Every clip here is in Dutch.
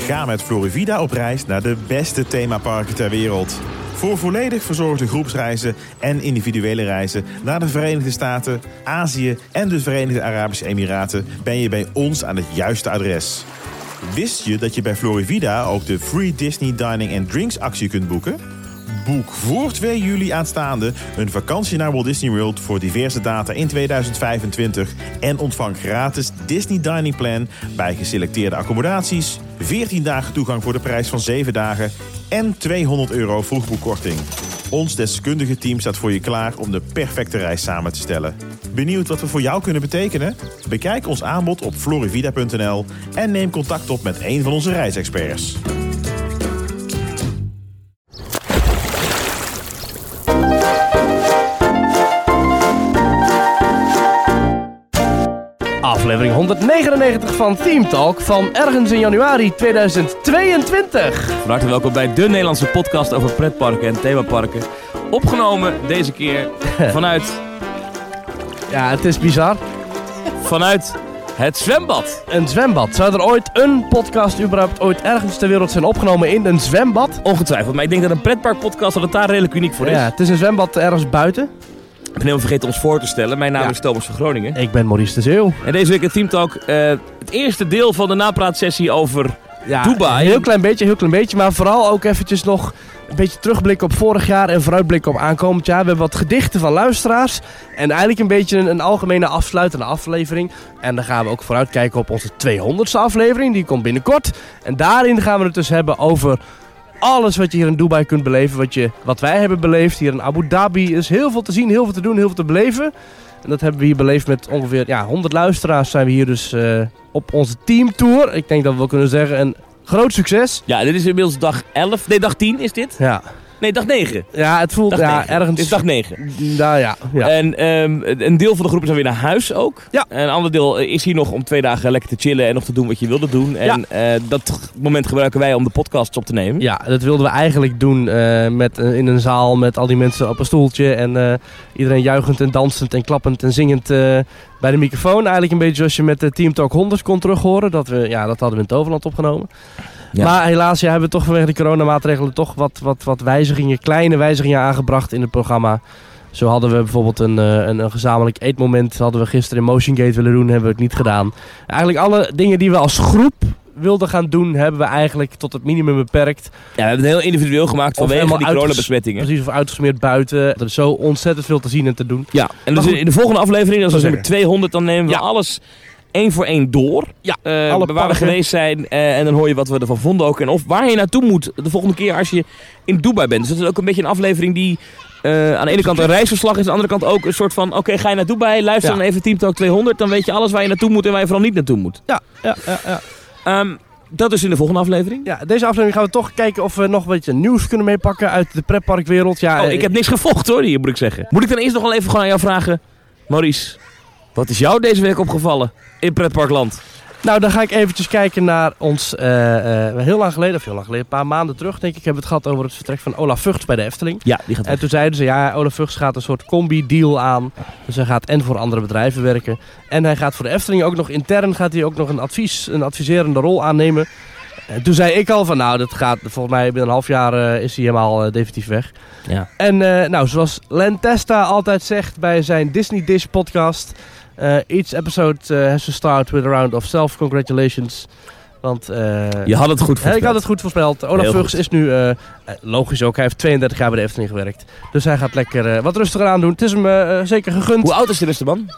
Ga met Florivida op reis naar de beste themaparken ter wereld. Voor volledig verzorgde groepsreizen en individuele reizen naar de Verenigde Staten, Azië en de Verenigde Arabische Emiraten ben je bij ons aan het juiste adres. Wist je dat je bij Florivida ook de Free Disney Dining and Drinks actie kunt boeken? Boek voor 2 juli aanstaande een vakantie naar Walt Disney World voor diverse data in 2025 en ontvang gratis Disney Dining Plan bij geselecteerde accommodaties, 14 dagen toegang voor de prijs van 7 dagen en €200 vroegboekkorting. Ons deskundige team staat voor je klaar om de perfecte reis samen te stellen. Benieuwd wat we voor jou kunnen betekenen? Bekijk ons aanbod op florivida.nl en neem contact op met een van onze reisexperts. Aflevering 199 van Team Talk van ergens in januari 2022. Van harte welkom bij de Nederlandse podcast over pretparken en themaparken. Opgenomen deze keer vanuit... Ja, het is bizar. Vanuit het zwembad. Een zwembad. Zou er ooit een podcast überhaupt ooit ergens ter wereld zijn opgenomen in een zwembad? Ongetwijfeld, maar ik denk dat een pretparkpodcast dat het daar redelijk uniek voor is. Ja, het is een zwembad ergens buiten. Ik ben helemaal vergeten ons voor te stellen. Mijn naam is Thomas van Groningen. Ik ben Maurice de Zeeuw. En deze week in Team Talk het eerste deel van de napraatsessie over Dubai. Heel klein beetje. Maar vooral ook eventjes nog een beetje terugblikken op vorig jaar en vooruitblikken op aankomend jaar. We hebben wat gedichten van luisteraars. En eigenlijk een beetje een algemene afsluitende aflevering. En dan gaan we ook vooruitkijken op onze 200ste aflevering. Die komt binnenkort. En daarin gaan we het dus hebben over alles wat je hier in Dubai kunt beleven, wat wij hebben beleefd hier in Abu Dhabi. Er is heel veel te zien, heel veel te doen, heel veel te beleven. En dat hebben we hier beleefd met ongeveer 100 luisteraars zijn we hier dus op onze teamtour. Ik denk dat we wel kunnen zeggen een groot succes. Ja, dit is inmiddels dag 11. Nee, dag 10 is dit? Ja. Nee, dag 9. Ja, het voelt ergens... Het is dag 9. Nou ja. En een deel van de groep is dan weer naar huis ook. Ja. En een ander deel is hier nog om 2 dagen lekker te chillen en nog te doen wat je wilde doen. En dat moment gebruiken wij om de podcasts op te nemen. Ja, dat wilden we eigenlijk doen in een zaal met al die mensen op een stoeltje. En iedereen juichend en dansend en klappend en zingend bij de microfoon. Eigenlijk een beetje zoals je met de Team Talk 100 kon terughoren. Dat hadden we in Toverland opgenomen. Ja. Maar helaas hebben we toch vanwege de coronamaatregelen toch wat wijzigingen, kleine wijzigingen aangebracht in het programma. Zo hadden we bijvoorbeeld een gezamenlijk eetmoment, hadden we gisteren in Motion Gate willen doen, hebben we het niet gedaan. Eigenlijk alle dingen die we als groep wilden gaan doen, hebben we eigenlijk tot het minimum beperkt. Ja, we hebben het heel individueel gemaakt vanwege die coronabesmettingen. Precies, of uitgesmeerd buiten. Er is zo ontzettend veel te zien en te doen. Ja, en dus in de volgende aflevering, als we zijn met 200, dan nemen we alles 1 voor 1 door. Ja, waar we geweest zijn. En dan hoor je wat we ervan vonden ook. En of waar je naartoe moet de volgende keer als je in Dubai bent. Dus dat is ook een beetje een aflevering die aan de ene kant een reisverslag is. Aan de andere kant ook een soort van, oké, ga je naar Dubai, luister dan even Team Talk 200. Dan weet je alles waar je naartoe moet en waar je vooral niet naartoe moet. Ja. Dat is in de volgende aflevering. Ja, deze aflevering gaan we toch kijken of we nog een beetje nieuws kunnen meepakken uit de pretparkwereld. Ja, ik heb niks gevolgd hoor, hier moet ik zeggen. Moet ik dan eerst nog wel even gewoon aan jou vragen, Maurice, wat is jou deze week opgevallen in pretparkland? Nou, dan ga ik eventjes kijken naar ons, heel lang geleden, een paar maanden terug denk ik, hebben we het gehad over het vertrek van Olaf Vugts bij de Efteling. Ja, die gaat weg. En toen zeiden ze, Olaf Vugts gaat een soort combi-deal aan. Dus hij gaat en voor andere bedrijven werken. En hij gaat voor de Efteling ook nog intern, een adviserende rol aannemen. En toen zei ik al van, dat gaat volgens mij binnen een half jaar is hij helemaal definitief weg. Ja. En zoals Len Testa altijd zegt bij zijn Disney Dish podcast, each episode has to start with a round of self-congratulations. Want je had het goed voorspeld. Ik had het goed voorspeld. Olaf Vugts is nu, logisch ook, hij heeft 32 jaar bij de Efteling gewerkt. Dus hij gaat lekker wat rustiger aan doen. Het is hem zeker gegund. Hoe oud is de beste man?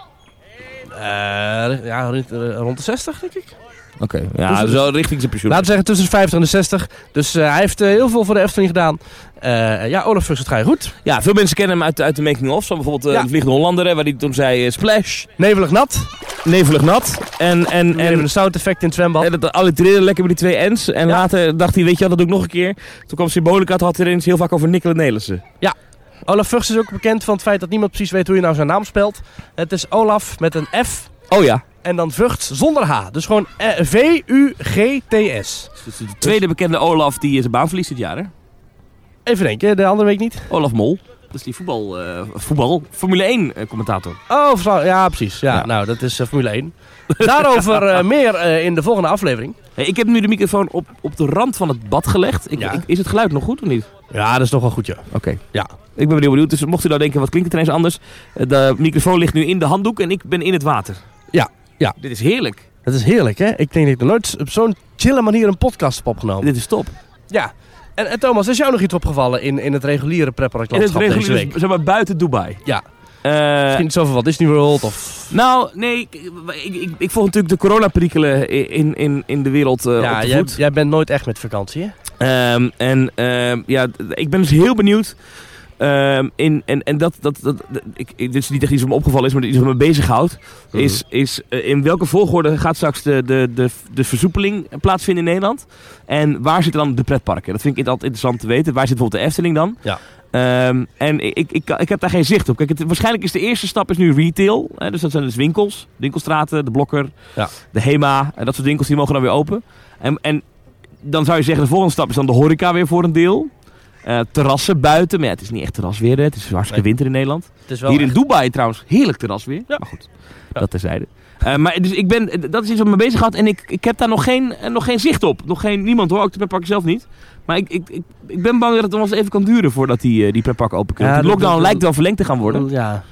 Rond de 60 denk ik. Oké, ja, dus zo richting zijn pensioen. Laten we zeggen tussen de 50 en de 60. Dus hij heeft heel veel voor de Efteling gedaan. Olaf Vugts, het ga je goed. Ja, veel mensen kennen hem uit de making of. Zo bijvoorbeeld de Vliegende Hollander, waar hij toen zei Splash. Nevelig nat. En een sound effect in het zwembad. En dat allitereerde lekker met die 2 N's. En later dacht hij, weet je wat, dat doe ik nog een keer. Toen kwam Symbolica, had hij er heel vaak over Nicola Nelissen. Ja. Olaf Vugts is ook bekend van het feit dat niemand precies weet hoe je nou zijn naam spelt. Het is Olaf met een F. Oh ja. En dan Vugts zonder H. Dus gewoon V-U-G-T-S. Dus de tweede bekende Olaf die zijn baan verliest dit jaar, hè? Even denken, de andere week niet. Olaf Mol. Dat is die Formule 1 commentator. Oh, ja, precies. Ja. Nou, dat is Formule 1. Daarover meer in de volgende aflevering. Hey, ik heb nu de microfoon op de rand van het bad gelegd. Is het geluid nog goed of niet? Ja, dat is nog wel goed, ja. Oké. Ja. Ik ben benieuwd. Dus mocht u nou denken, wat klinkt het ineens anders? De microfoon ligt nu in de handdoek en ik ben in het water. Ja. Dit is heerlijk. Dat is heerlijk, hè? Ik denk dat ik nog nooit op zo'n chille manier een podcast heb opgenomen. Dit is top. Ja. En Thomas, is jou nog iets opgevallen in het reguliere pretparklandschap deze week? Zeg maar buiten Dubai. Ja. Misschien niet zoveel wat Disney World of... Nou, nee. Ik volg natuurlijk de coronaperikelen in de wereld op de voet. Jij bent nooit echt met vakantie, hè? Ik ben dus heel benieuwd. Dit is niet echt iets wat me opgevallen is, maar iets wat me bezighoudt. Is in welke volgorde gaat straks de versoepeling plaatsvinden in Nederland? En waar zitten dan de pretparken? Dat vind ik altijd interessant te weten. Waar zit bijvoorbeeld de Efteling dan? Ja. En ik heb daar geen zicht op. Kijk, waarschijnlijk is de eerste stap nu retail. Hè, dus dat zijn dus winkels, winkelstraten, de Blokker, de Hema. En dat soort winkels die mogen dan weer open. En dan zou je zeggen, de volgende stap is dan de horeca weer voor een deel. Terrassen buiten, maar ja, het is niet echt terrasweer. Het is hartstikke winter in Nederland. Hier in Dubai trouwens, heerlijk terrasweer. Ja. Maar goed, dat terzijde. Maar dus dat is iets wat me bezig had en ik heb daar nog geen zicht op. Niemand hoor, ook de pretpark zelf niet. Maar ik ben bang dat het nog eens even kan duren voordat die pretpark open kunnen. Ja, de lockdown lijkt wel verlengd te gaan worden. Ja.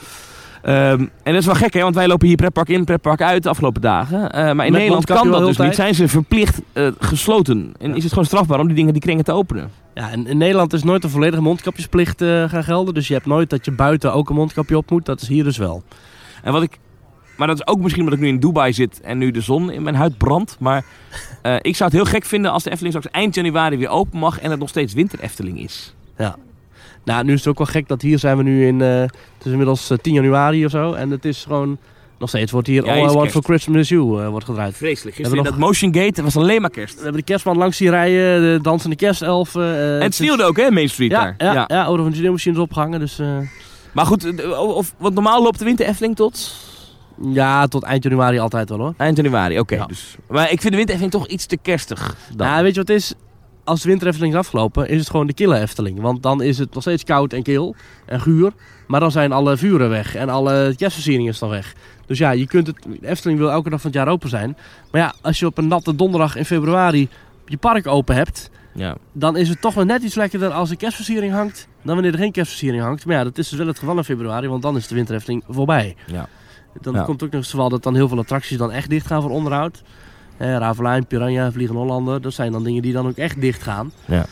En dat is wel gek, hè? Want wij lopen hier pretpark in, pretpark uit de afgelopen dagen. Maar in Nederland kan dat dus niet. Zijn ze verplicht gesloten. En is het gewoon strafbaar om die kringen te openen. Ja, en in Nederland is nooit een volledige mondkapjesplicht gaan gelden. Dus je hebt nooit dat je buiten ook een mondkapje op moet. Dat is hier dus wel. Maar dat is ook misschien omdat ik nu in Dubai zit en nu de zon in mijn huid brandt. Maar ik zou het heel gek vinden als de Efteling straks eind januari weer open mag en het nog steeds winter Efteling is. Ja. Nou, nu is het ook wel gek dat hier zijn we nu het is inmiddels 10 januari of zo. En het is gewoon, nog steeds wordt hier All I Want for Christmas Is You wordt gedraaid. Vreselijk. Gisteren dat Motion Gate, dat was alleen maar kerst. We hebben de kerstman langs die rijden, de dansende kerstelf. En het sneeuwde ook, hè, Main Street daar. Ja, Order van Genie-machines opgehangen. Dus, Maar goed, want normaal loopt de winter Efteling tot... Ja, tot eind januari altijd wel, hoor. Eind januari, oké. Ja. Dus, maar ik vind de winter Efteling toch iets te kerstig dan. Ja, weet je wat het is? Als de winter Efteling is afgelopen, is het gewoon de kille Efteling. Want dan is het nog steeds koud en kil en guur. Maar dan zijn alle vuren weg en alle kerstversiering is dan weg. Dus ja, de Efteling wil elke dag van het jaar open zijn. Maar ja, als je op een natte donderdag in februari je park open hebt... Ja. Dan is het toch wel net iets lekkerder als er kerstversiering hangt... dan wanneer er geen kerstversiering hangt. Maar ja, dat is dus wel het geval in februari, want dan is de winter Efteling voorbij. Ja. Dan komt ook nog eens het geval dat dan heel veel attracties dan echt dicht gaan voor onderhoud. Ravelijn, Piranha, Vliegende Hollander. Dat zijn dan dingen die dan ook echt dicht gaan. Ja.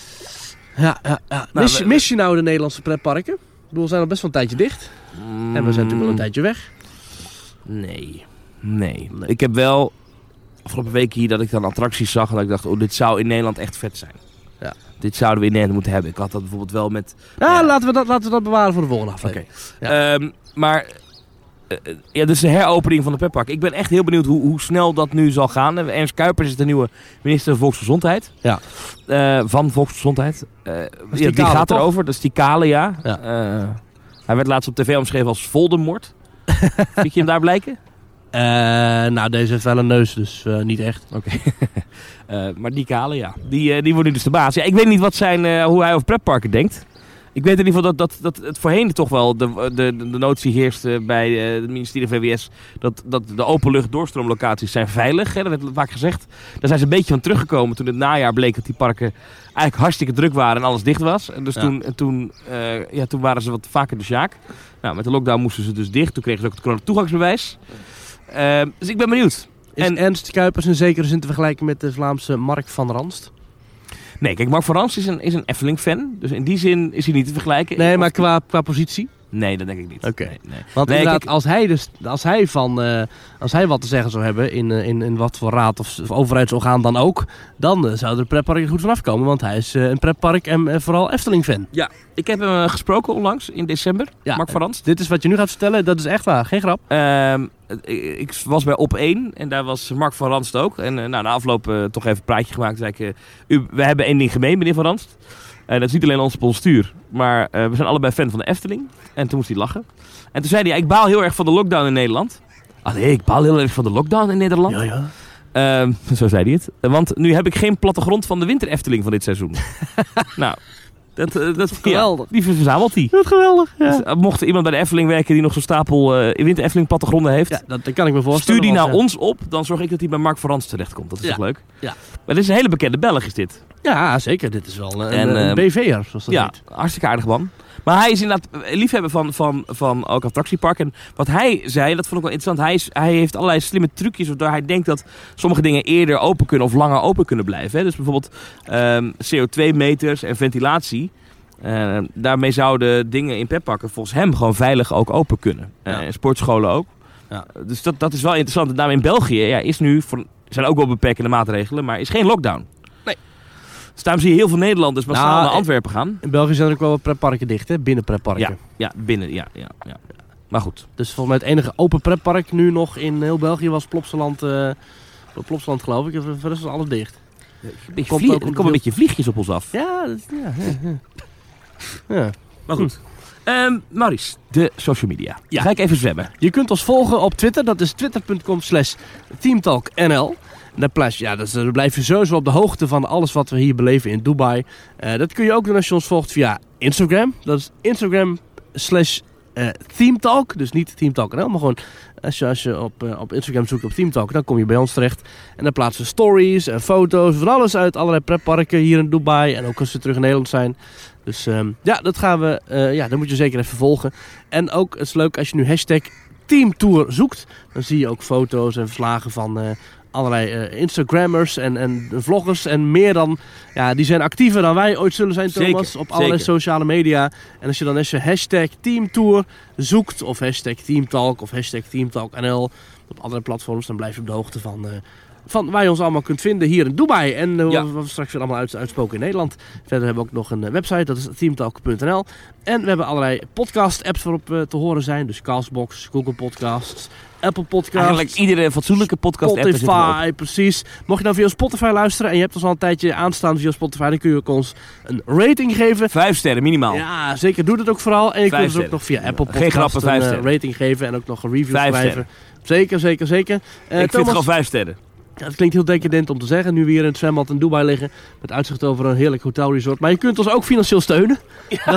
Nou, mis je nou de Nederlandse pretparken? Ik bedoel, we zijn al best wel een tijdje dicht. En we zijn natuurlijk wel een tijdje weg. Nee. Ik heb wel afgelopen week hier dat ik dan attracties zag en dat ik dacht, dit zou in Nederland echt vet zijn. Ja. Dit zouden we in Nederland moeten hebben. Ik had dat bijvoorbeeld wel met... Laten we dat bewaren voor de volgende aflevering. Okay. Ja. Maar... dus de heropening van de pretpark. Ik ben echt heel benieuwd hoe snel dat nu zal gaan. Ernst Kuipers is de nieuwe minister van Volksgezondheid. Ja. Van Volksgezondheid. Die gaat erover. Dat is die kale, ja. Hij werd laatst op tv omschreven als Voldemort. Zie je hem daar blijken? Nou, deze heeft wel een neus, dus niet echt. Oké. Maar die kale, ja. Die wordt nu dus de baas. Ja, ik weet niet hoe hij over pretparken denkt. Ik weet in ieder geval dat het voorheen toch wel de notie heerste bij het ministerie van VWS... dat de openlucht doorstroomlocaties zijn veilig. Hè? Dat werd vaak gezegd. Daar zijn ze een beetje van teruggekomen toen het najaar bleek dat die parken eigenlijk hartstikke druk waren en alles dicht was. En dus toen waren ze wat vaker de sjaak. Nou, met de lockdown moesten ze dus dicht. Toen kregen ze ook het corona-toegangsbewijs. Dus ik ben benieuwd. Is Ernst Kuipers in zekere zin te vergelijken met de Vlaamse Mark van Ranst? Nee, kijk, Mark van Ranst is een Efteling-fan. Dus in die zin is hij niet te vergelijken. Nee, maar qua positie? Nee, dat denk ik niet. Oké. Nee. Want inderdaad, als hij wat te zeggen zou hebben in wat voor raad of overheidsorgaan dan ook, dan zou de pretpark er goed vanaf komen. Want hij is een pretpark en vooral Efteling-fan. Ja, ik heb hem gesproken onlangs in december, ja, Mark van Ranst. Dit is wat je nu gaat vertellen, dat is echt waar, geen grap. Ik was bij Op 1 en daar was Mark van Ranst ook. En na afloop toch even een praatje gemaakt. Zei ik, we hebben één ding gemeen, meneer Van Ranst. Dat is niet alleen ons postuur, maar we zijn allebei fan van de Efteling. En toen moest hij lachen. En toen zei hij, ik baal heel erg van de lockdown in Nederland. Nee, ik baal heel erg van de lockdown in Nederland. Ja. Zo zei hij het. Want nu heb ik geen plattegrond van de winter Efteling van dit seizoen. Nou, Dat is geweldig. Die verzamelt hij. Dat is geweldig, ja. Dus, mocht er iemand bij de Efteling werken die nog zo'n stapel winter Efteling plattegronden heeft. Ja, dat kan ik me voorstellen. Stuur die naar ons op, dan zorg ik dat hij bij Mark Verrans terechtkomt. Dat is toch leuk? Ja. Maar dit is een hele bekende Belg, is dit. Ja, zeker. Dit is wel een BV'er, zoals dat heet. Ja, hartstikke aardig man. Maar hij is inderdaad liefhebber van ook attractiepark. En wat hij zei, dat vond ik wel interessant. Hij heeft allerlei slimme trucjes waardoor hij denkt dat sommige dingen eerder open kunnen of langer open kunnen blijven. Hè? Dus bijvoorbeeld CO2-meters en ventilatie. Daarmee zouden dingen in pretparken volgens hem gewoon veilig ook open kunnen. En sportscholen ook. Ja. Dus dat is wel interessant. En daarom in België is nu, zijn ook wel beperkende maatregelen, maar is geen lockdown. Nee. Dus daarom zie je heel veel Nederlanders massaal naar Antwerpen gaan. In België zijn er ook wel wat pretparken dicht, hè? Binnen pretparken. Ja, binnen, ja. Maar goed. Dus volgens mij het enige open pretpark nu nog in heel België was Plopsaland, geloof ik. Verder is alles dicht. Er komen een beetje vliegjes op ons af. Ja. Maar goed. Maurice, de social media. Ja. Ga ik even zwemmen. Je kunt ons volgen op Twitter. Dat is twitter.com/teamtalknl. Daar blijf je sowieso op de hoogte van alles wat we hier beleven in Dubai. Dat kun je ook doen als je ons volgt via Instagram. Dat is Instagram/Teamtalk. Dus niet Teamtalk.nl, maar gewoon als je op Instagram zoekt op Teamtalk, dan kom je bij ons terecht. En dan plaatsen we stories en foto's van alles uit allerlei pretparken hier in Dubai. En ook als we terug in Nederland zijn. Dus dat gaan we, dat moet je zeker even volgen. En ook, het is leuk als je nu #Teamtour zoekt. Dan zie je ook foto's en verslagen van allerlei Instagrammers en vloggers en meer dan. Ja, die zijn actiever dan wij ooit zullen zijn, Thomas. Zeker, op allerlei sociale media. En als je dan #Teamtour zoekt of #Teamtalk of #TeamtalkNL op andere platforms, dan blijf je op de hoogte van waar je ons allemaal kunt vinden hier in Dubai. En wat we straks weer allemaal uitspoken in Nederland. Verder hebben we ook nog een website, dat is teamtalk.nl. En we hebben allerlei podcast-apps waarop te horen zijn. Dus Castbox, Google Podcasts, Apple Podcasts. Eigenlijk iedere fatsoenlijke podcast-app. Spotify, precies. Mocht je nou via Spotify luisteren en je hebt ons al een tijdje aanstaan via Spotify, dan kun je ook ons een rating geven. 5 sterren minimaal. Ja, zeker. Doe dat ook vooral. En je kunt ons ook nog via Apple Podcasts een rating geven en ook nog een review schrijven. Zeker. Ik vind het gewoon 5 sterren. Ja, het klinkt heel decadent om te zeggen, nu we hier in het zwembad in Dubai liggen, met uitzicht over een heerlijk hotelresort. Maar je kunt ons ook financieel steunen. Ja.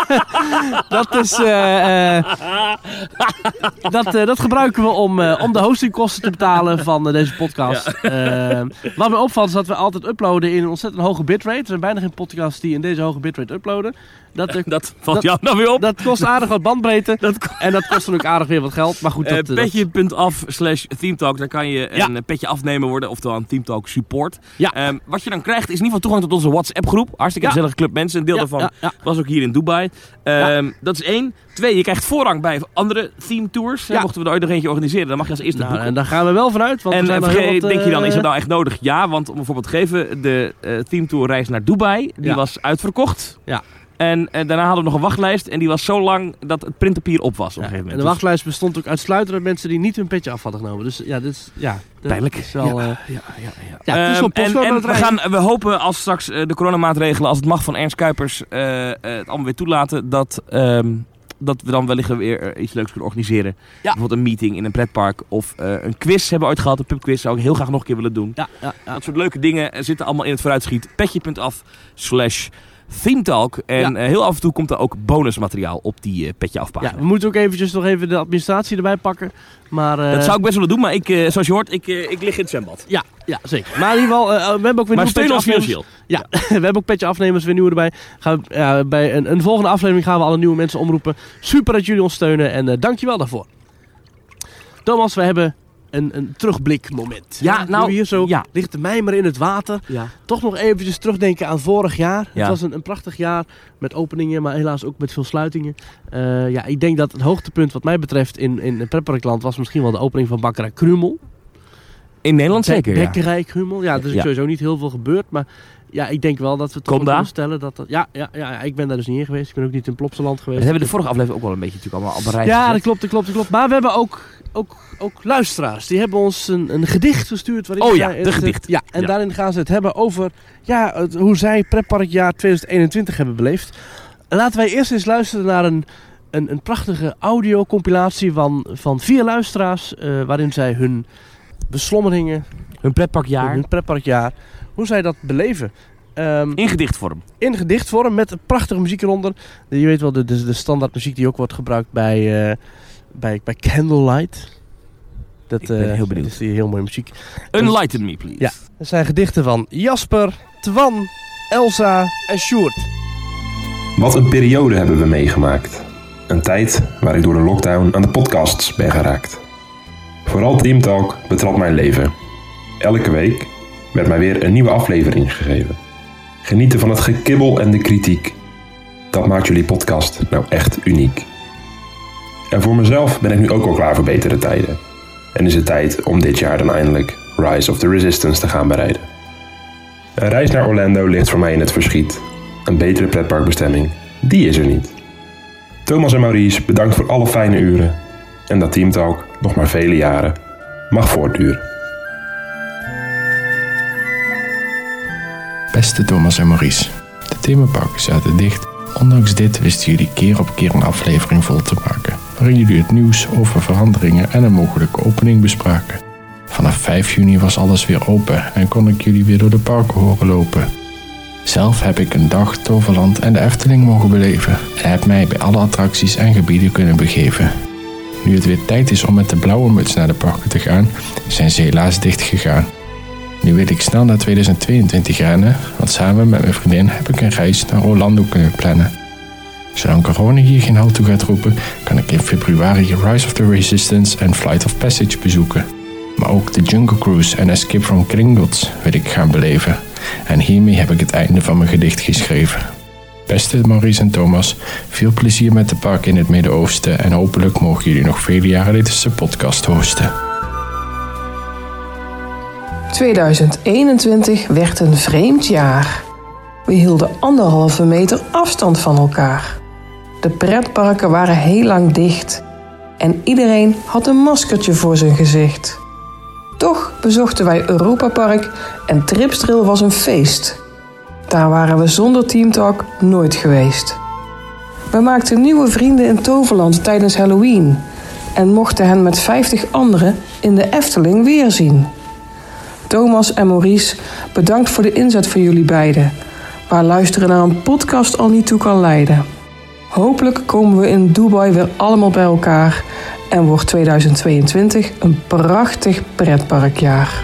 Dat gebruiken we om de hostingkosten te betalen van deze podcast. Ja. Wat me opvalt is dat we altijd uploaden in een ontzettend hoge bitrate. Er zijn bijna geen podcasts die in deze hoge bitrate uploaden. Dat valt jou nou weer op. Dat kost aardig wat bandbreedte. En dat kost dan ook aardig weer wat geld. Maar goed, petje.af/Teamtalk, daar kan je een petje afnemen worden. Oftewel een Teamtalk support. Ja. Wat je dan krijgt is in ieder geval toegang tot onze WhatsApp groep. Hartstikke gezellige club mensen. Een deel daarvan was ook hier in Dubai. Dat is 1. 2, je krijgt voorrang bij andere theme tours. Ja. Mochten we er ooit nog eentje organiseren, dan mag je als eerste boeken. En daar gaan we wel vanuit. Want denk je dan, is dat nou echt nodig? Ja, want om bijvoorbeeld te geven, de theme tour reis naar Dubai, die was uitverkocht. Ja. En daarna hadden we nog een wachtlijst en die was zo lang dat het printpapier op was op een gegeven moment. En de wachtlijst bestond ook uitsluitend uit mensen die niet hun petje af hadden genomen. Dus ja, dit is pijnlijk. Is wel, en we hopen als straks de coronamaatregelen, als het mag van Ernst Kuipers, het allemaal weer toelaten, dat we dan wellicht weer iets leuks kunnen organiseren. Ja. Bijvoorbeeld een meeting in een pretpark of een quiz hebben we ooit gehad. Een pubquiz zou ik heel graag nog een keer willen doen. Ja. Dat soort leuke dingen zitten allemaal in het vooruitschiet. Petje.af/Teamtalk. En heel af en toe komt er ook bonusmateriaal op die Petje Afpagina. Ja, we moeten ook eventjes nog even de administratie erbij pakken. Maar, dat zou ik best willen doen, maar zoals je hoort, ik lig in het zwembad. Ja, zeker. Maar in ieder geval, we hebben ook weer nieuwe Petje afnemers. Ja, we hebben ook Petje afnemers, weer nieuwe erbij. Bij een volgende aflevering gaan we alle nieuwe mensen omroepen. Super dat jullie ons steunen en dankjewel daarvoor. Thomas, we hebben een terugblikmoment. Ja, nou, hier zo ligt de mijmer in het water. Ja. Toch nog eventjes terugdenken aan vorig jaar. Ja. Het was een prachtig jaar met openingen, maar helaas ook met veel sluitingen. Ik denk dat het hoogtepunt wat mij betreft in pretparkland was misschien wel de opening van Bakkerij Krumel. In Nederland zeker, Bakkerij Krumel. Ja, er is sowieso niet heel veel gebeurd, maar ja, ik denk wel dat we toch kunnen stellen dat... ik ben daar dus niet in geweest. Ik ben ook niet in Plopsaland geweest. Dat hebben we de vorige aflevering ook wel een beetje natuurlijk allemaal op een rij. Ja, dat klopt. Maar we hebben ook luisteraars. Die hebben ons een gedicht gestuurd. Gedicht. Daarin gaan ze het hebben over hoe zij pretparkjaar 2021 hebben beleefd. Laten wij eerst eens luisteren naar een prachtige audiocompilatie van 4 luisteraars. Waarin zij hun beslommeringen... Hun pretparkjaar. Hoe zij dat beleven. In gedichtvorm. In gedichtvorm, met prachtige muziek eronder. Je weet wel, de standaard muziek die ook wordt gebruikt bij Candlelight. Ik ben heel benieuwd. Dat is die heel mooie muziek. Enlighten me, please. Ja, dat zijn gedichten van Jasper, Twan, Elsa en Sjoerd. Wat een periode hebben we meegemaakt. Een tijd waar ik door de lockdown aan de podcasts ben geraakt. Vooral Team Talk betrad mijn leven. Elke week werd mij weer een nieuwe aflevering gegeven. Genieten van het gekibbel en de kritiek. Dat maakt jullie podcast nou echt uniek. En voor mezelf ben ik nu ook al klaar voor betere tijden. En is het tijd om dit jaar dan eindelijk Rise of the Resistance te gaan bereiden. Een reis naar Orlando ligt voor mij in het verschiet. Een betere pretparkbestemming, die is er niet. Thomas en Maurice, bedankt voor alle fijne uren. En dat Team Talk nog maar vele jaren mag voortduren. Beste Thomas en Maurice, de themaparken zaten dicht. Ondanks dit wisten jullie keer op keer een aflevering vol te maken, waarin jullie het nieuws over veranderingen en een mogelijke opening bespraken. Vanaf 5 juni was alles weer open en kon ik jullie weer door de parken horen lopen. Zelf heb ik een dag Toverland en de Efteling mogen beleven en heb mij bij alle attracties en gebieden kunnen begeven. Nu het weer tijd is om met de blauwe muts naar de parken te gaan, zijn ze helaas dicht gegaan. Nu wil ik snel naar 2022 rennen, want samen met mijn vriendin heb ik een reis naar Orlando kunnen plannen. Zolang corona hier geen halt toe gaat roepen, kan ik in februari Rise of the Resistance en Flight of Passage bezoeken. Maar ook de Jungle Cruise en Escape from Gringotts wil ik gaan beleven. En hiermee heb ik het einde van mijn gedicht geschreven. Beste Maurice en Thomas, veel plezier met de parken in het Midden-Oosten en hopelijk mogen jullie nog vele jaren deze podcast hosten. 2021 werd een vreemd jaar. We hielden 1,5 meter afstand van elkaar. De pretparken waren heel lang dicht en iedereen had een maskertje voor zijn gezicht. Toch bezochten wij Europa Park en Tripstrail was een feest. Daar waren we zonder Team Talk nooit geweest. We maakten nieuwe vrienden in Toverland tijdens Halloween en mochten hen met 50 anderen in de Efteling weerzien. Thomas en Maurice, bedankt voor de inzet van jullie beiden, waar luisteren naar een podcast al niet toe kan leiden. Hopelijk komen we in Dubai weer allemaal bij elkaar en wordt 2022 een prachtig pretparkjaar.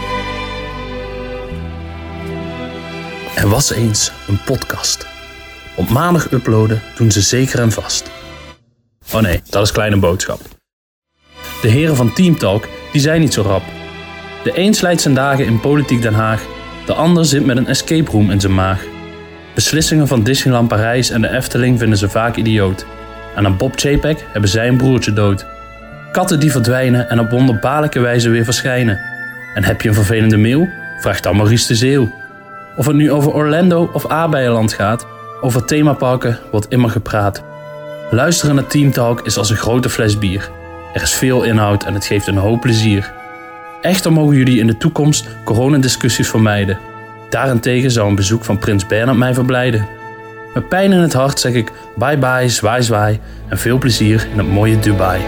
Er was eens een podcast. Op maandag uploaden doen ze zeker en vast. Oh nee, dat is kleine boodschap. De heren van Team Talk, die zijn niet zo rap. De een slijt zijn dagen in politiek Den Haag, de ander zit met een escape room in zijn maag. Beslissingen van Disneyland Parijs en de Efteling vinden ze vaak idioot. En aan Bob Chapek hebben zij een broertje dood. Katten die verdwijnen en op wonderbaarlijke wijze weer verschijnen. En heb je een vervelende mail? Vraag dan Maurice de Zeeuw. Of het nu over Orlando of Aardbeienland gaat, over themaparken wordt immer gepraat. Luisteren naar Team Talk is als een grote fles bier. Er is veel inhoud en het geeft een hoop plezier. Echter mogen jullie in de toekomst coronadiscussies vermijden. Daarentegen zou een bezoek van Prins Bernhard mij verblijden. Met pijn in het hart zeg ik bye bye, zwaai zwaai en veel plezier in het mooie Dubai.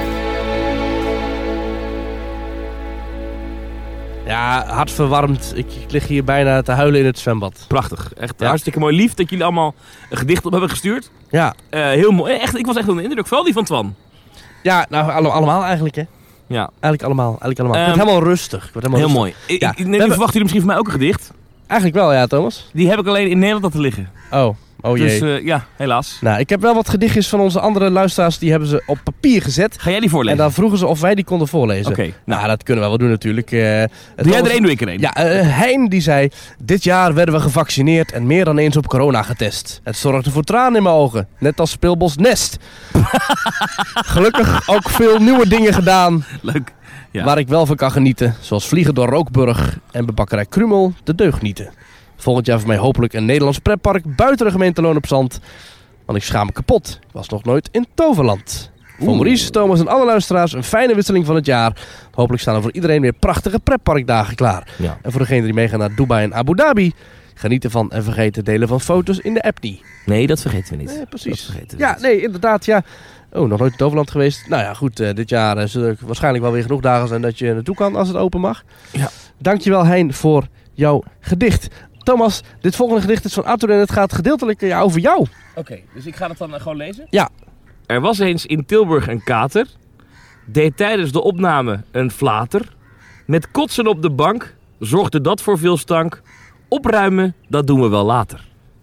Ja, hartverwarmd. Ik lig hier bijna te huilen in het zwembad. Prachtig. Echt hartstikke mooi. Lief dat jullie allemaal een gedicht op hebben gestuurd. Ja. Heel mooi. Echt, ik was echt onder de indruk. Vooral die van Twan. Ja, nou allemaal eigenlijk hè. Ja. Eigenlijk allemaal. Ik word helemaal rustig. Heel mooi. Verwachten jullie misschien van mij ook een gedicht? Eigenlijk wel, ja, Thomas. Die heb ik alleen in Nederland laten liggen. Oh jee. Dus ja, helaas. Nou, ik heb wel wat gedichtjes van onze andere luisteraars. Die hebben ze op papier gezet. Ga jij die voorlezen? En dan vroegen ze of wij die konden voorlezen. Oké. Nou, dat kunnen we wel doen natuurlijk. Doe jij er één, doe ik er één. Ja, Hein die zei... Dit jaar werden we gevaccineerd en meer dan eens op corona getest. Het zorgde voor tranen in mijn ogen. Net als Speelbos Nest. Gelukkig ook veel nieuwe dingen gedaan. Leuk. Ja. Waar ik wel van kan genieten. Zoals vliegen door Rookburg en bij bakkerij Krumel de deugnieten. Volgend jaar voor mij hopelijk een Nederlands pretpark buiten de gemeente Loon op Zand. Want ik schaam me kapot. Ik was nog nooit in Toverland. Voor Maurice, Thomas en alle luisteraars een fijne wisseling van het jaar. Hopelijk staan er voor iedereen weer prachtige pretparkdagen klaar. Ja. En voor degenen die meegaan naar Dubai en Abu Dhabi, geniet ervan en vergeet het delen van foto's in de app niet. Nee, dat vergeten we niet. Nee, precies. Nee, inderdaad, ja. Oh, nog nooit in Toverland geweest. Nou ja, goed. Dit jaar zullen er waarschijnlijk wel weer genoeg dagen zijn dat je naartoe kan als het open mag. Ja. Dankjewel, Hein, voor jouw gedicht. Thomas, dit volgende gedicht is van Arthur en het gaat gedeeltelijk over jou. Oké, dus ik ga het dan gewoon lezen? Ja. Er was eens in Tilburg een kater, deed tijdens de opname een flater. Met kotsen op de bank zorgde dat voor veel stank. Opruimen, dat doen we wel later.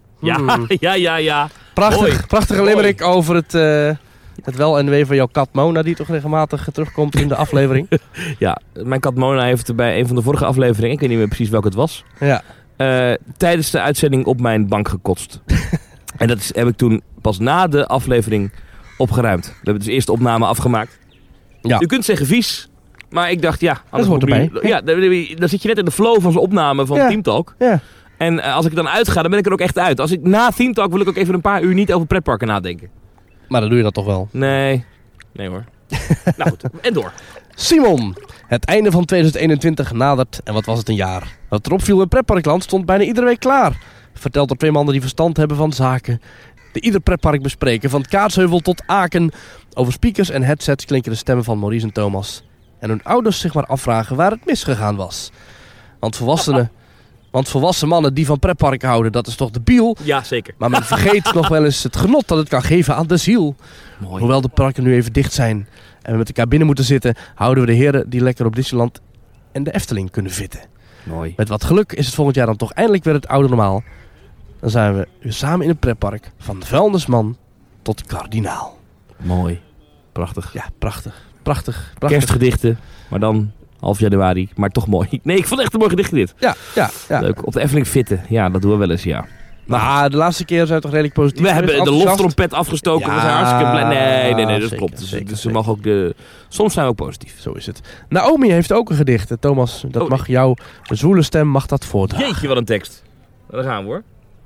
Ja. Prachtige limerick over het wel en wee van jouw kat Mona, die toch regelmatig terugkomt in de aflevering. Ja, mijn kat Mona heeft bij een van de vorige afleveringen, ik weet niet meer precies welke het was, tijdens de uitzending op mijn bank gekotst. En dat heb ik toen pas na de aflevering opgeruimd. We hebben dus eerst de opname afgemaakt. Ja. U kunt zeggen vies, maar ik dacht dat hoort erbij. Dan zit je net in de flow van zo'n opname van Team Talk. Ja. En als ik dan uitga, dan ben ik er ook echt uit. Als ik na Team Talk wil ik ook even een paar uur niet over pretparken nadenken. Maar dan doe je dat toch wel? Nee hoor. Nou goed, en door. Simon, het einde van 2021 nadert en wat was het een jaar. Wat erop viel in pretparkland stond bijna iedere week klaar. Verteld door twee mannen die verstand hebben van zaken. Die ieder pretpark bespreken, van Kaatsheuvel tot Aken. Over speakers en headsets klinken de stemmen van Maurice en Thomas. En hun ouders zich maar afvragen waar het misgegaan was. Want volwassen mannen die van pretparken houden, dat is toch debiel? Ja, zeker. Maar men vergeet nog wel eens het genot dat het kan geven aan de ziel. Mooi. Hoewel de parken nu even dicht zijn en we met elkaar binnen moeten zitten, houden we de heren die lekker op Disneyland en de Efteling kunnen vitten. Mooi. Met wat geluk is het volgend jaar dan toch eindelijk weer het oude normaal. Dan zijn we weer samen in een pretpark, van vuilnisman tot kardinaal. Mooi. Prachtig. Ja, prachtig. Kerstgedichten, maar dan half januari, maar toch mooi. Nee, ik vond het echt een mooi gedicht dit. Ja. Leuk. Op de Efteling fitten. Ja, dat doen we wel eens, ja. Maar de laatste keer zijn we toch redelijk positief. We hebben de loftrompet afgestoken. We zijn hartstikke blij. Nee, dat klopt. Dus we mogen ook soms zijn we ook positief. Zo is het. Naomi heeft ook een gedicht. Thomas, dat mag jouw zwoele stem mag dat voordragen. Jeetje, wat een tekst. Daar gaan we hoor.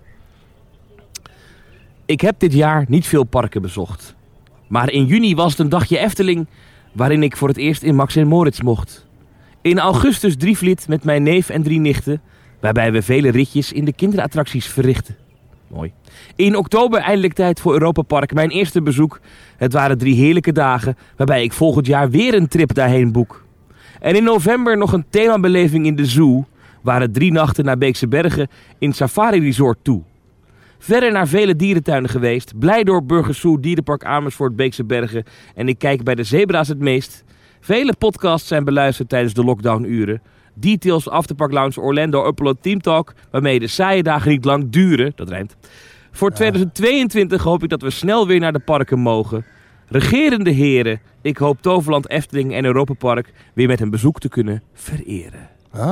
Ik heb dit jaar niet veel parken bezocht. Maar in juni was het een dagje Efteling, waarin ik voor het eerst in Max en Moritz mocht. In augustus Drievliet met mijn neef en 3 nichten, waarbij we vele ritjes in de kinderattracties verrichten. Mooi. In oktober eindelijk tijd voor Europa Park, mijn eerste bezoek. Het waren 3 heerlijke dagen, waarbij ik volgend jaar weer een trip daarheen boek. En in november nog een themabeleving in de zoo, waren 3 nachten naar Beekse Bergen in Safari Resort toe. Verder naar vele dierentuinen geweest, Blijdorp, Burgersoe, Dierenpark Amersfoort, Beekse Bergen en ik kijk bij de zebra's het meest. Vele podcasts zijn beluisterd tijdens de lockdownuren. Details, Afterpark Lounge, Orlando, Upload, Team Talk, waarmee de saaie dagen niet lang duren. Dat rijmt. Voor 2022 hoop ik dat we snel weer naar de parken mogen. Regerende heren, ik hoop Toverland, Efteling en Europa Park weer met een bezoek te kunnen vereren.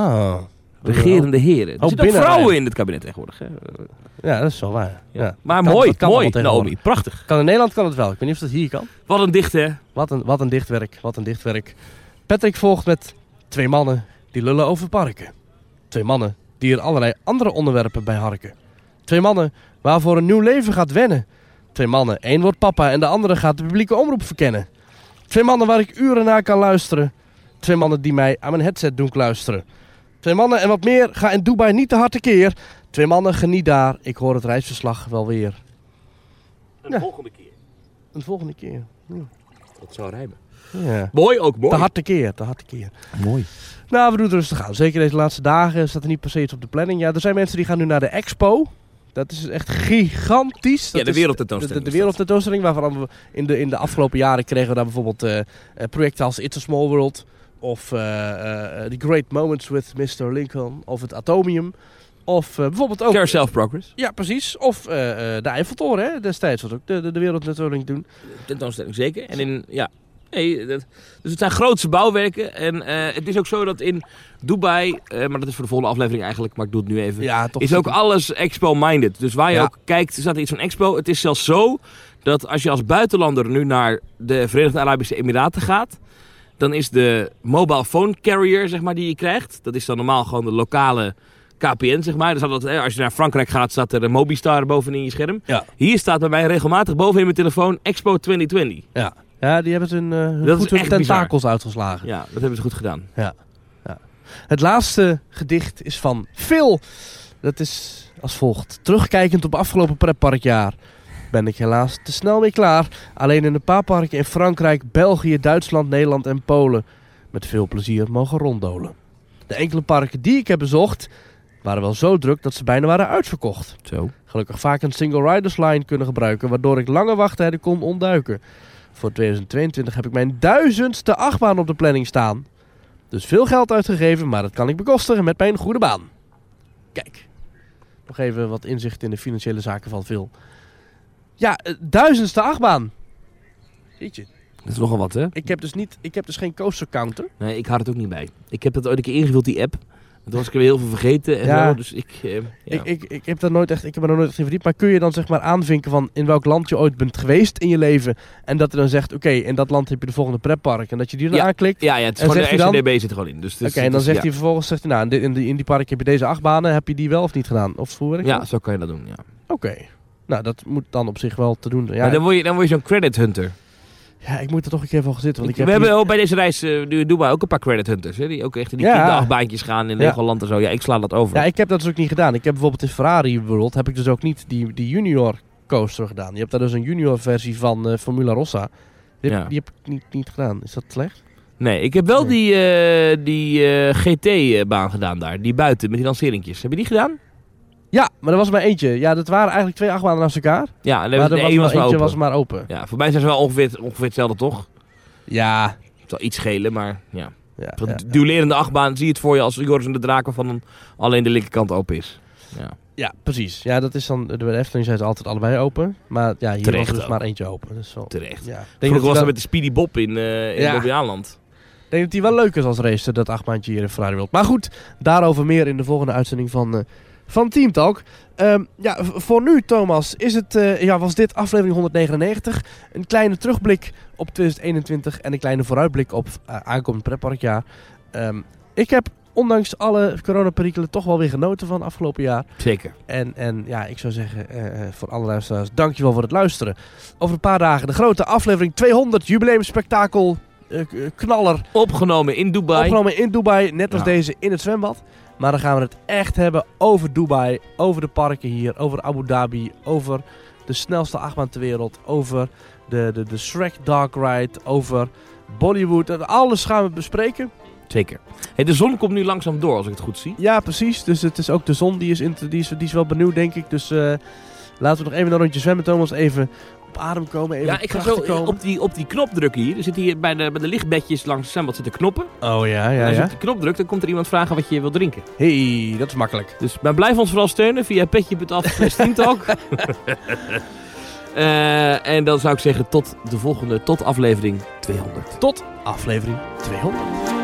Regerende heren. Er zitten ook vrouwen in het kabinet tegenwoordig. Hè? Ja, dat is wel waar. Ja. Maar mooi, Naomi. Prachtig. In Nederland kan het wel. Ik weet niet of dat hier kan. Wat een dicht, hè? Wat een dichtwerk. Patrick volgt met 2 mannen die lullen over parken. 2 mannen die er allerlei andere onderwerpen bij harken. 2 mannen waarvoor een nieuw leven gaat wennen. 2 mannen, 1 wordt papa en de andere gaat de publieke omroep verkennen. 2 mannen waar ik uren naar kan luisteren. 2 mannen die mij aan mijn headset doen kluisteren. 2 mannen en wat meer, ga in Dubai niet te hard tekeer. 2 mannen, geniet daar, ik hoor het reisverslag wel weer. Volgende keer. Een volgende keer. Dat zou rijmen. Ja. Mooi, ook mooi. Te hard tekeer. Mooi. Nou, we doen het rustig aan. Zeker deze laatste dagen staat er niet per se iets op de planning. Ja, er zijn mensen die gaan nu naar de Expo. Dat is echt gigantisch. Dat de wereldtentoonstelling. De wereldtentoonstelling, waarvan we in de afgelopen jaren kregen we daar bijvoorbeeld projecten als It's a Small World. Of The Great Moments with Mr. Lincoln. Of het Atomium. Of bijvoorbeeld ook... Carousel of Progress. Ja, precies. Of de Eiffeltoren, hè. Destijds was ook de wereldtentoonstelling toen. Tentoonstelling, zeker. En dus het zijn grootse bouwwerken. En het is ook zo dat in Dubai, maar dat is voor de volgende aflevering eigenlijk, maar ik doe het nu even. Ja, toch is ook alles expo-minded. Dus waar je ook kijkt, staat er iets van expo. Het is zelfs zo dat als je als buitenlander nu naar de Verenigde Arabische Emiraten gaat, dan is de mobile phone carrier, zeg maar, die je krijgt, dat is dan normaal gewoon de lokale KPN, zeg maar. Dus als je naar Frankrijk gaat, staat er een Mobistar bovenin je scherm. Ja. Hier staat bij mij regelmatig bovenin mijn telefoon Expo 2020. Ja, die hebben hun tentakels uitgeslagen. Ja, dat hebben ze goed gedaan. Ja. Het laatste gedicht is van Phil. Dat is als volgt. Terugkijkend op afgelopen pretparkjaar ben ik helaas te snel mee klaar. Alleen in een paar parken in Frankrijk, België, Duitsland, Nederland en Polen met veel plezier mogen ronddolen. De enkele parken die ik heb bezocht waren wel zo druk dat ze bijna waren uitverkocht. Zo. Gelukkig vaak een single riders line kunnen gebruiken, waardoor ik lange wachttijden kon ontduiken. Voor 2022 heb ik mijn 1000ste achtbaan op de planning staan. Dus veel geld uitgegeven, maar dat kan ik bekostigen met mijn goede baan. Kijk, nog even wat inzicht in de financiële zaken van Phil. Ja, 1000ste achtbaan. Jeetje. Dat is nogal wat, hè? Ik heb dus geen coaster counter. Nee, ik had het ook niet bij. Ik heb dat ooit een keer ingevuld, die app. Toen was ik er weer heel veel vergeten en zo, dus ik heb er nooit echt in verdiept. Maar kun je dan zeg maar aanvinken van in welk land je ooit bent geweest in je leven. En dat er dan zegt, oké, in dat land heb je de volgende pretpark. En dat je die dan aanklikt. Ja, het is gewoon de RCDB zit er gewoon in. Dus en dan zegt hij vervolgens, nou, in die park heb je deze achtbanen. Heb je die wel of niet gedaan? Of hoe werkt dat? Ja, zo kan je dat doen, ja. Oké. Nou, dat moet dan op zich wel te doen. Ja, maar dan word je zo'n credit hunter. Ja, ik moet er toch een keer van gezitten. Want we hebben bij deze reis nu in Dubai ook een paar credit hunters. Hè, die ook echt in die kinderachtbaantjes gaan in Legoland en zo. Ja, ik sla dat over. Ja, ik heb dat dus ook niet gedaan. Ik heb bijvoorbeeld in Ferrari World heb ik dus ook niet die junior coaster gedaan. Je hebt daar dus een junior versie van Formula Rossa. Die heb ik niet gedaan. Is dat slecht? Nee, ik heb wel die GT-baan gedaan daar. Die buiten met die lanceringjes. Heb je die gedaan? Ja, maar er was maar eentje. Ja, dat waren eigenlijk 2 achtbanen naast elkaar. Ja, en maar eentje was maar open. Ja, voor mij zijn ze wel ongeveer hetzelfde, toch? Ja. Het zal iets schelen, maar ja. De duelerende achtbaan zie je het voor je als Joris en de Draak waarvan alleen de linkerkant open is. Ja, precies. Ja, dat is dan, de Efteling zijn ze altijd allebei open. Maar ja, hier terecht was dus maar eentje open. Dus wel, terecht. Ja. Vroeger was dat met de Speedy Bob in Bobbejaanland. Ik denk dat die wel leuk is als race, dat achtbaantje hier in Ferrari World. Maar goed, daarover meer in de volgende uitzending van Team Talk. Voor nu, Thomas, was dit aflevering 199. Een kleine terugblik op 2021 en een kleine vooruitblik op aankomend pretparkjaar. Ik heb ondanks alle coronaperikelen toch wel weer genoten van afgelopen jaar. Zeker. En ik zou zeggen, voor alle luisteraars, dankjewel voor het luisteren. Over een paar dagen de grote aflevering 200 jubileumspektakel knaller. Opgenomen in Dubai, net als deze in het zwembad. Maar dan gaan we het echt hebben over Dubai, over de parken hier, over Abu Dhabi, over de snelste achtbaan ter wereld, over de Shrek Dark Ride, over Bollywood. Alles gaan we bespreken. Zeker. Hey, de zon komt nu langzaam door, als ik het goed zie. Ja, precies. Dus het is ook de zon, die is wel benieuwd, denk ik. Dus laten we nog even een rondje zwemmen, Thomas. Even op adem komen, even ik ga zo op die knop drukken hier. Er zit hier bij de lichtbedjes langs het zwembad zitten knoppen. Oh ja. En als je op die knop drukt, dan komt er iemand vragen wat je wil drinken. Hey, dat is makkelijk. Dus blijf ons vooral steunen via petje.af/teamtalk. En dan zou ik zeggen tot aflevering 200. Tot aflevering 200.